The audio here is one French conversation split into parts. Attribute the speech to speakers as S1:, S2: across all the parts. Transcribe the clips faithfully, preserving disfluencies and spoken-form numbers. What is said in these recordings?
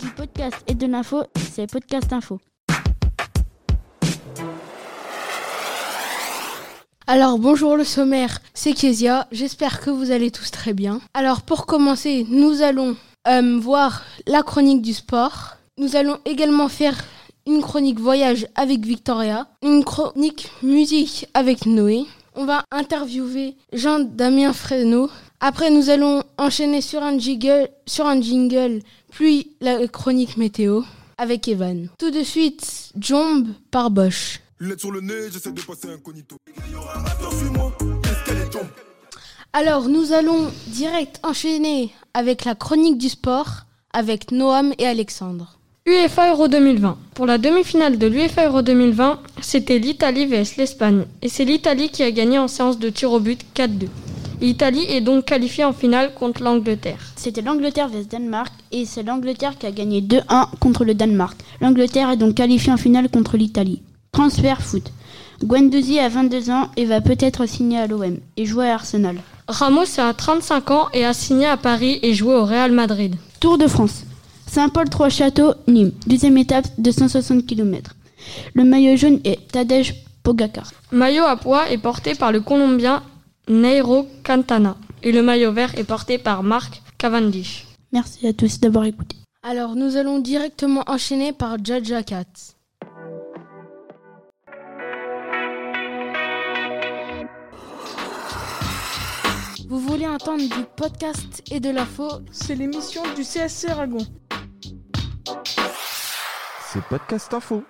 S1: du podcast et de l'info, c'est Podcast Info.
S2: Alors bonjour le sommaire, c'est Kezia, j'espère que vous allez tous très bien. Alors pour commencer, nous allons euh, voir la chronique du sport. Nous allons également faire une chronique voyage avec Victoria, une chronique musique avec Noé. On va interviewer Jean-Damien Fresneau. Après nous allons enchaîner sur un jingle, sur un jingle, puis la chronique météo avec Evan. Tout de suite, Jomb par Bosch.
S3: Lunettes sur le nez, j'essaie de passer incognito.
S2: Alors, nous allons direct enchaîner avec la chronique du sport avec Noam et Alexandre.
S4: UEFA Euro deux mille vingt. Pour la demi-finale de l'UEFA Euro deux mille vingt, c'était l'Italie vs l'Espagne. Et c'est l'Italie qui a gagné en séance de tir au but quatre deux. L'Italie est donc qualifiée en finale contre l'Angleterre.
S1: C'était l'Angleterre vs Danemark et c'est l'Angleterre qui a gagné deux un contre le Danemark. L'Angleterre est donc qualifiée en finale contre l'Italie. Transfert foot. Guendouzi a vingt-deux ans et va peut-être signer à l'O M et jouer à Arsenal.
S4: Ramos a trente-cinq ans et a signé à Paris et joué au Real Madrid.
S1: Tour de France. Saint-Paul-Trois-Châteaux, Nîmes. Deuxième étape de cent soixante kilomètres. Le maillot jaune est Tadej Pogacar.
S4: Maillot à pois est porté par le Colombien Nairo Quintana. Et le maillot vert est porté par Mark Cavendish.
S1: Merci à tous d'avoir écouté.
S2: Alors, nous allons directement enchaîner par Jaja Cat. Vous voulez entendre du podcast et de l'info?
S5: C'est l'émission du C S C Aragon.
S3: C'est Podcast Info.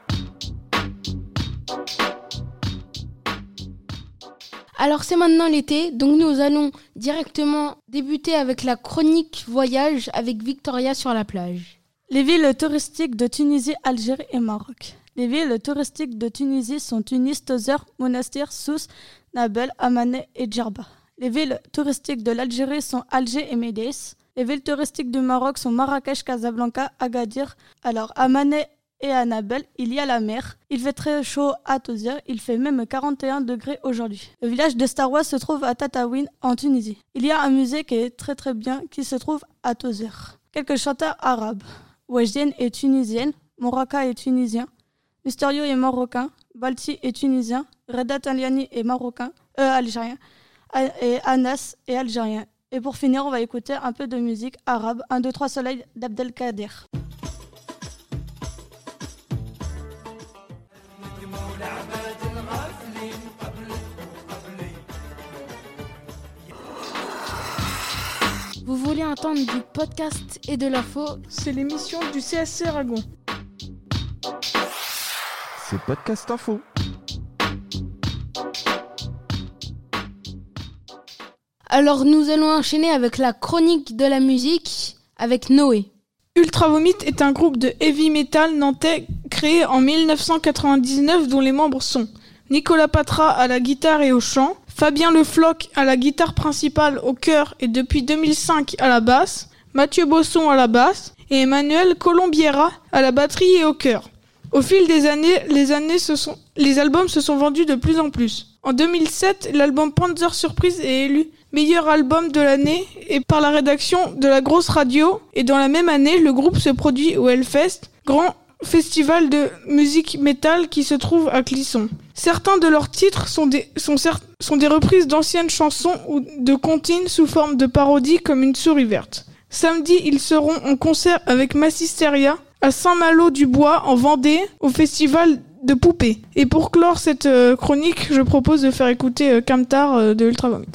S2: Alors c'est maintenant l'été, donc nous allons directement débuter avec la chronique voyage avec Victoria sur la plage.
S5: Les villes touristiques de Tunisie, Algérie et Maroc. Les villes touristiques de Tunisie sont Tunis, Tozeur, Monastir, Sousse, Nabel, Ammaneh et Djerba. Les villes touristiques de l'Algérie sont Alger et Médès. Les villes touristiques du Maroc sont Marrakech, Casablanca, Agadir. Alors, à Ammaneh et à Nabel, il y a la mer. Il fait très chaud à Tozeur. Il fait même quarante et un degrés aujourd'hui. Le village de Staroua se trouve à Tataouine, en Tunisie. Il y a un musée qui est très très bien, qui se trouve à Tozeur. Quelques chanteurs arabes. Wajdienne est tunisienne. Moraka est tunisien. Mysterio est marocain. Balti est tunisien. Reda Taliani est marocain. Euh, algérien. Et Anas est algérien. Et pour finir, on va écouter un peu de musique arabe, un, deux, trois soleils d'Abdelkader.
S2: Vous voulez entendre du podcast et de l'info?
S5: C'est l'émission du C S C Aragon.
S3: C'est Podcast Info.
S2: Alors nous allons enchaîner avec la chronique de la musique avec Noé.
S5: Ultra Vomit est un groupe de heavy metal nantais créé en dix-neuf cent quatre-vingt-dix-neuf dont les membres sont Nicolas Patra à la guitare et au chant, Fabien Le Floch à la guitare principale, au chœur et depuis deux mille cinq à la basse, Mathieu Bosson à la basse et Emmanuel Colombiera à la batterie et au chœur. Au fil des années, les, années se sont, les albums se sont vendus de plus en plus. En deux mille sept, l'album Panzer Surprise est élu meilleur album de l'année et par la rédaction de la grosse radio. Et dans la même année, le groupe se produit au Hellfest, grand festival de musique métal qui se trouve à Clisson. Certains de leurs titres sont des, sont, cer- sont des reprises d'anciennes chansons ou de comptines sous forme de parodie comme Une souris verte. Samedi, ils seront en concert avec Massisteria à Saint-Malo-du-Bois en Vendée au festival de Poupée. Et pour clore cette euh, chronique, je propose de faire écouter euh, Camtar euh, de Ultra Vomit.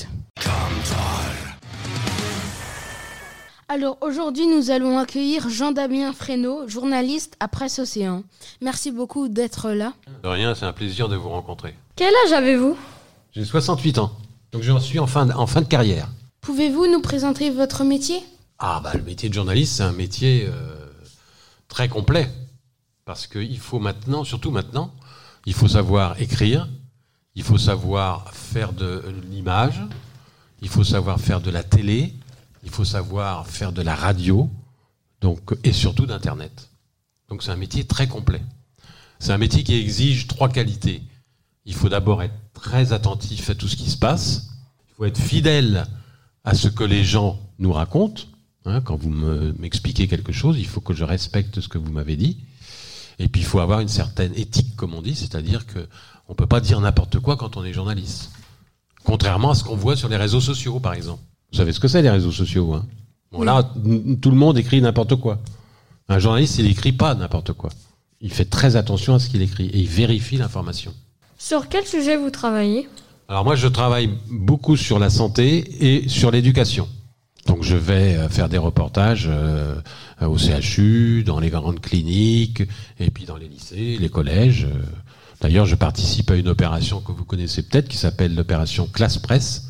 S2: Alors aujourd'hui nous allons accueillir Jean-Damien Fresneau, journaliste à Presse Océan. Merci beaucoup d'être là.
S6: De rien, c'est un plaisir de vous rencontrer.
S4: Quel âge avez-vous?
S6: J'ai soixante-huit ans, donc j'en suis en fin de, en fin de carrière.
S2: Pouvez-vous nous présenter votre métier?
S6: Ah bah le métier de journaliste, c'est un métier euh, très complet. Parce qu'il faut maintenant, surtout maintenant, il faut savoir écrire, il faut savoir faire de l'image, il faut savoir faire de la télé, il faut savoir faire de la radio, donc, et surtout d'Internet. Donc c'est un métier très complet. C'est un métier qui exige trois qualités. Il faut d'abord être très attentif à tout ce qui se passe, il faut être fidèle à ce que les gens nous racontent, Hein, quand vous me, m'expliquez quelque chose, il faut que je respecte ce que vous m'avez dit. Et puis il faut avoir une certaine éthique, comme on dit, c'est-à-dire que on peut pas dire n'importe quoi quand on est journaliste. Contrairement à ce qu'on voit sur les réseaux sociaux, par exemple. Vous savez ce que c'est, les réseaux sociaux, hein? Bon,
S2: Oui.
S6: là, n- tout le monde écrit n'importe quoi. Un journaliste, il écrit pas n'importe quoi. Il fait très attention à ce qu'il écrit et il vérifie l'information.
S4: Sur quel sujet vous travaillez?
S6: Alors moi, je travaille beaucoup sur la santé et sur l'éducation. Donc je vais euh, faire des reportages euh, au C H U, dans les grandes cliniques, et puis dans les lycées, les collèges. euh. D'ailleurs, je participe à une opération que vous connaissez peut-être, qui s'appelle l'opération Classe Presse,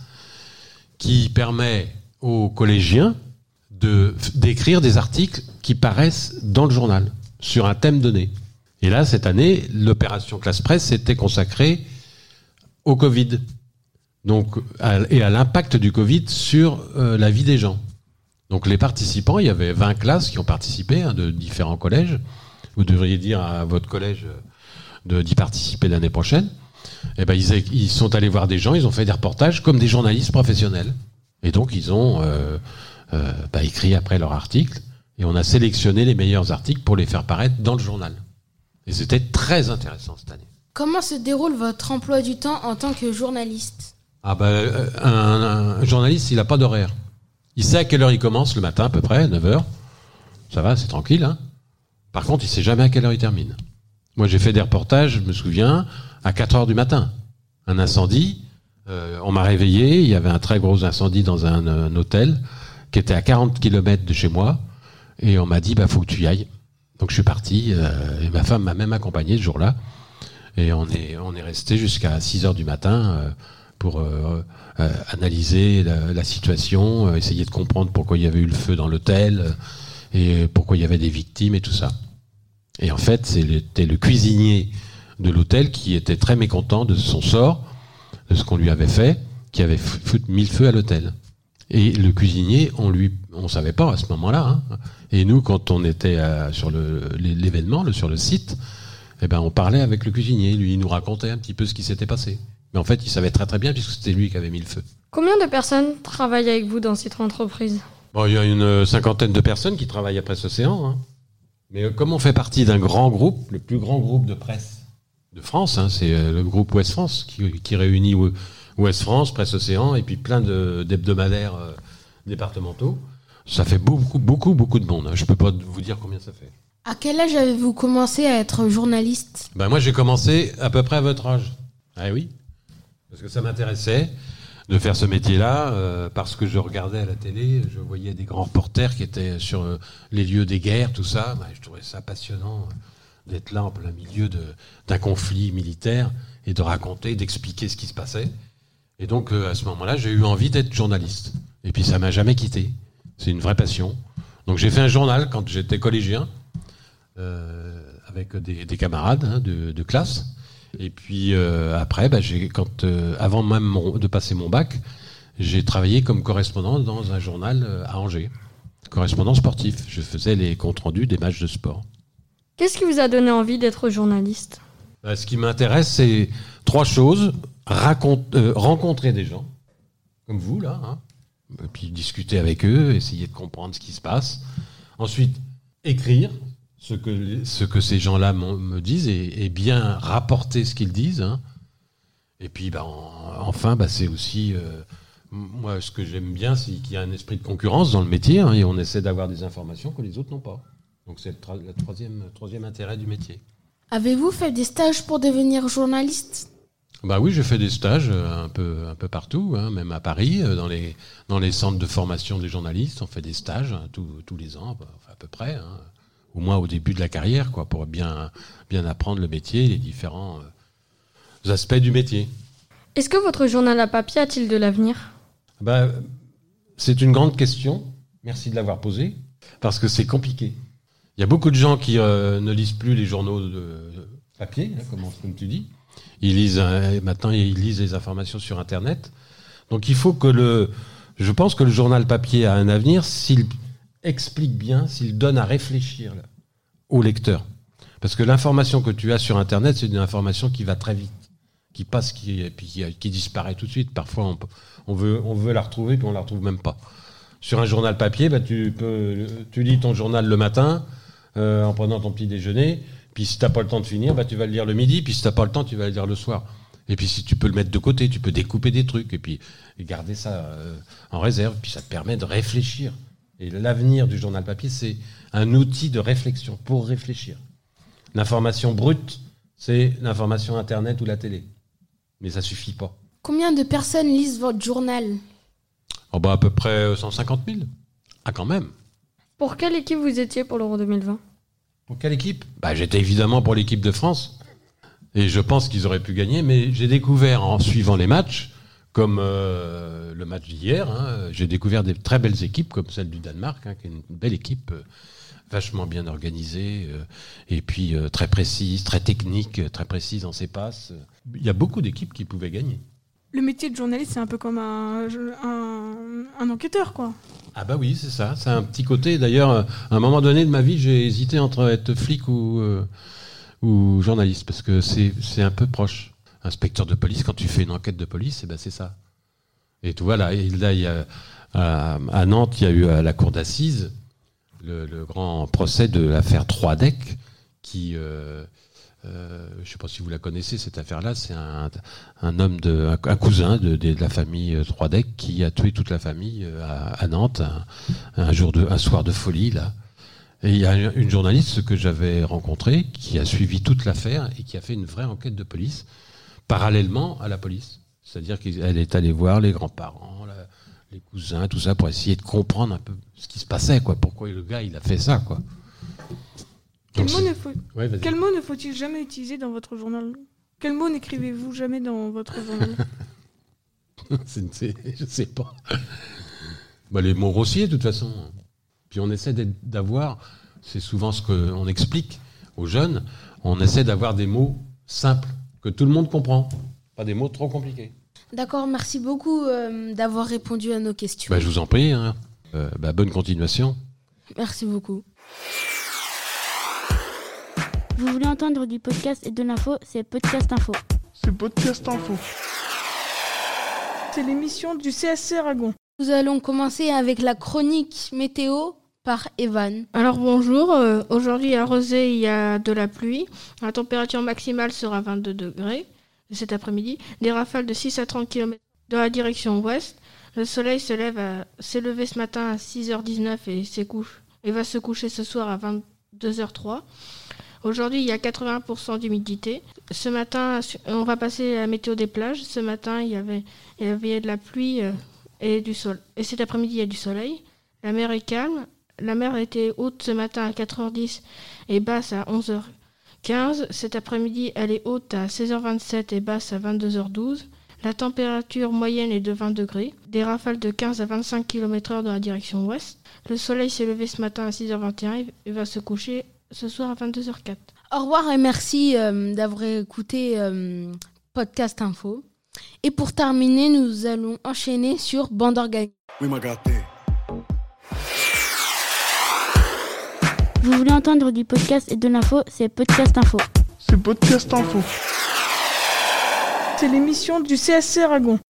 S6: qui permet aux collégiens de d'écrire des articles qui paraissent dans le journal, sur un thème donné. Et là, cette année, l'opération Classe Presse s'était consacrée au Covid. Donc, à, et à l'impact du Covid sur euh, la vie des gens. Donc les participants, il y avait vingt classes qui ont participé, hein, de différents collèges. Vous devriez dire à votre collège de, d'y participer l'année prochaine. Et ben ils, ils sont allés voir des gens, ils ont fait des reportages comme des journalistes professionnels. Et donc ils ont euh, euh, bah, écrit après leur article, et on a sélectionné les meilleurs articles pour les faire paraître dans le journal. Et c'était très intéressant cette année.
S2: Comment se déroule votre emploi du temps en tant que journaliste?
S6: Ah ben, un, un journaliste, il n'a pas d'horaire. Il sait à quelle heure il commence le matin, à peu près, neuf heures. Ça va, c'est tranquille. Hein. Par contre, il sait jamais à quelle heure il termine. Moi, j'ai fait des reportages, je me souviens, à quatre heures du matin. Un incendie, euh, on m'a réveillé, il y avait un très gros incendie dans un, un hôtel qui était à quarante kilomètres de chez moi, et on m'a dit, bah, faut que tu y ailles. Donc je suis parti, euh, et ma femme m'a même accompagné ce jour-là, et on est, on est resté jusqu'à six heures du matin, euh, pour euh, euh, analyser la, la situation, euh, essayer de comprendre pourquoi il y avait eu le feu dans l'hôtel, euh, et pourquoi il y avait des victimes et tout ça. Et en fait, c'était le cuisinier de l'hôtel qui était très mécontent de son sort, de ce qu'on lui avait fait, qui avait f- mis le feu à l'hôtel. Et le cuisinier, on lui, on savait pas à ce moment-là. Hein. Et nous, quand on était euh, sur le, l'événement, le, sur le site, eh ben, on parlait avec le cuisinier. Lui, il nous racontait un petit peu ce qui s'était passé. Mais en fait, il savait très très bien puisque c'était lui qui avait mis le feu.
S4: Combien de personnes travaillent avec vous dans cette entreprise?
S6: Bon, il y a une cinquantaine de personnes qui travaillent à Presse Océan. Hein. Mais comme on fait partie d'un grand groupe, le plus grand groupe de presse de France, hein, c'est le groupe Ouest France qui, qui réunit Ouest France, Presse Océan et puis plein de, d'hebdomadaires euh, départementaux. Ça fait beaucoup, beaucoup, beaucoup de monde. Hein. Je peux pas vous dire combien ça fait.
S2: À quel âge avez-vous commencé à être journaliste?
S6: Ben moi, j'ai commencé à peu près à votre âge. Ah oui, parce que ça m'intéressait de faire ce métier-là, euh, parce que je regardais à la télé, je voyais des grands reporters qui étaient sur euh, les lieux des guerres, tout ça. Ben, je trouvais ça passionnant euh, d'être là en plein milieu de, d'un conflit militaire et de raconter, d'expliquer ce qui se passait. Et donc, euh, à ce moment-là, j'ai eu envie d'être journaliste. Et puis, ça m'a jamais quitté. C'est une vraie passion. Donc, j'ai fait un journal quand j'étais collégien, euh, avec des, des camarades hein, de, de classe. Et puis euh, après, bah, j'ai, quand, euh, avant même mon, de passer mon bac, j'ai travaillé comme correspondant dans un journal euh, à Angers. Correspondant sportif. Je faisais les comptes rendus des matchs de sport.
S4: Qu'est-ce qui vous a donné envie d'être journaliste?
S6: Bah, ce qui m'intéresse, c'est trois choses. Raconte, euh, rencontrer des gens, comme vous, là. Hein, et puis discuter avec eux, essayer de comprendre ce qui se passe. Ensuite, écrire ce que, ce que ces gens-là me disent et, et bien rapporter ce qu'ils disent. Hein. Et puis, bah, en, enfin, bah, c'est aussi... Euh, moi, ce que j'aime bien, c'est qu'il y a un esprit de concurrence dans le métier hein, et on essaie d'avoir des informations que les autres n'ont pas. Donc, c'est le, tra- le troisième, troisième intérêt du métier.
S2: Avez-vous fait des stages pour devenir journaliste?
S6: Bah oui, j'ai fait des stages un peu, un peu partout, hein, même à Paris, dans les, dans les centres de formation des journalistes. On fait des stages hein, tous, tous les ans, enfin, à peu près, hein, au moins au début de la carrière, quoi, pour bien, bien apprendre le métier, les différents euh, aspects du métier.
S4: Est-ce que votre journal à papier a-t-il de l'avenir?
S6: Bah, c'est une grande question. Merci de l'avoir posée, parce que c'est compliqué. Il y a beaucoup de gens qui euh, ne lisent plus les journaux de, de papier, hein, comme, comme tu dis. Ils lisent euh, maintenant ils lisent les informations sur Internet. Donc il faut que le, je pense que le journal papier a un avenir s'il explique bien, s'il donne à réfléchir là, au lecteur. Parce que l'information que tu as sur Internet, c'est une information qui va très vite, qui passe, qui, et puis qui, qui disparaît tout de suite. Parfois on, on veut on veut la retrouver puis on la retrouve même pas. Sur un journal papier, bah, tu, peux, tu lis ton journal le matin euh, en prenant ton petit déjeuner. Puis si tu n'as pas le temps de finir, bah, tu vas le lire le midi. Puis si tu n'as pas le temps, tu vas le lire le soir. Et puis si tu peux le mettre de côté, tu peux découper des trucs et puis et garder ça euh, en réserve. Puis ça te permet de réfléchir. Et l'avenir du journal papier, c'est un outil de réflexion pour réfléchir. L'information brute, c'est l'information Internet ou la télé. Mais ça suffit pas.
S2: Combien de personnes lisent votre journal ?
S6: Oh bah à peu près cent cinquante mille. Ah quand même.
S4: Pour quelle équipe vous étiez pour l'Euro deux mille vingt ?
S6: Pour quelle équipe ? Bah j'étais évidemment pour l'équipe de France. Et je pense qu'ils auraient pu gagner. Mais j'ai découvert en suivant les matchs, comme euh, le match d'hier, hein, j'ai découvert des très belles équipes comme celle du Danemark, hein, qui est une belle équipe, euh, vachement bien organisée, euh, et puis euh, très précise, très technique, très précise dans ses passes. Il y a beaucoup d'équipes qui pouvaient gagner.
S5: Le métier de journaliste, c'est un peu comme un, un, un enquêteur, quoi.
S6: Ah bah oui, c'est ça. C'est un petit côté. D'ailleurs, à un moment donné de ma vie, j'ai hésité entre être flic ou, euh, ou journaliste, parce que c'est, c'est un peu proche. Inspecteur de police, quand tu fais une enquête de police, eh ben c'est ça. Et tout voilà. Et là, il y a, à, à Nantes, il y a eu à la cour d'assises le, le grand procès de l'affaire Troidec, qui... Euh, Euh, je ne sais pas si vous la connaissez, cette affaire-là. C'est un, un homme, de, un, un cousin de, de, de la famille Troidec qui a tué toute la famille à, à Nantes un, un, jour de, un soir de folie. Là. Et il y a une journaliste que j'avais rencontrée qui a suivi toute l'affaire et qui a fait une vraie enquête de police parallèlement à la police. C'est-à-dire qu'elle est allée voir les grands-parents, la, les cousins, tout ça, pour essayer de comprendre un peu ce qui se passait, quoi. Pourquoi le gars il a fait ça, quoi.
S5: Quel mot, ne faut...
S6: ouais,
S5: Quel mot ne faut-il jamais utiliser dans votre journal ? Quel mot n'écrivez-vous jamais dans votre journal ?
S6: c'est, c'est, Je ne sais pas. Bah, les mots grossiers, de toute façon. Puis on essaie d'avoir, c'est souvent ce qu'on explique aux jeunes, on essaie d'avoir des mots simples, que tout le monde comprend. Pas des mots trop compliqués.
S2: D'accord, merci beaucoup euh, d'avoir répondu à nos questions.
S6: Bah, je vous en prie. Hein. Euh, bah, bonne continuation.
S2: Merci beaucoup.
S1: Vous voulez entendre du podcast et de l'info, c'est Podcast Info.
S3: C'est Podcast Info.
S5: C'est l'émission du C S C Aragon.
S2: Nous allons commencer avec la chronique météo par Evan.
S4: Alors bonjour, euh, aujourd'hui à Rezé il y a de la pluie. La température maximale sera vingt-deux degrés cet après-midi. Des rafales de six à trente kilomètres dans la direction ouest. Le soleil se lève à, s'est levé ce matin à six heures dix-neuf et, couche, et va se coucher ce soir à vingt-deux heures trois. Aujourd'hui, il y a quatre-vingts pour cent d'humidité. Ce matin, on va passer à la météo des plages. Ce matin, il y avait, il y avait de la pluie et du sol. Et cet après-midi, il y a du soleil. La mer est calme. La mer était haute ce matin à quatre heures dix et basse à onze heures quinze. Cet après-midi, elle est haute à seize heures vingt-sept et basse à vingt-deux heures douze. La température moyenne est de vingt degrés. Des rafales de quinze à vingt-cinq kilomètres heure dans la direction ouest. Le soleil s'est levé ce matin à six heures vingt et un et va se coucher ce soir à vingt-deux heures quatre.
S2: Au revoir et merci euh, d'avoir écouté euh, Podcast Info. Et pour terminer, nous allons enchaîner sur Bande Organisée.
S3: Oui, m'a gâté.
S1: Vous voulez entendre du podcast et de l'info, c'est Podcast Info.
S3: C'est Podcast Info.
S5: C'est l'émission du C S C Aragon.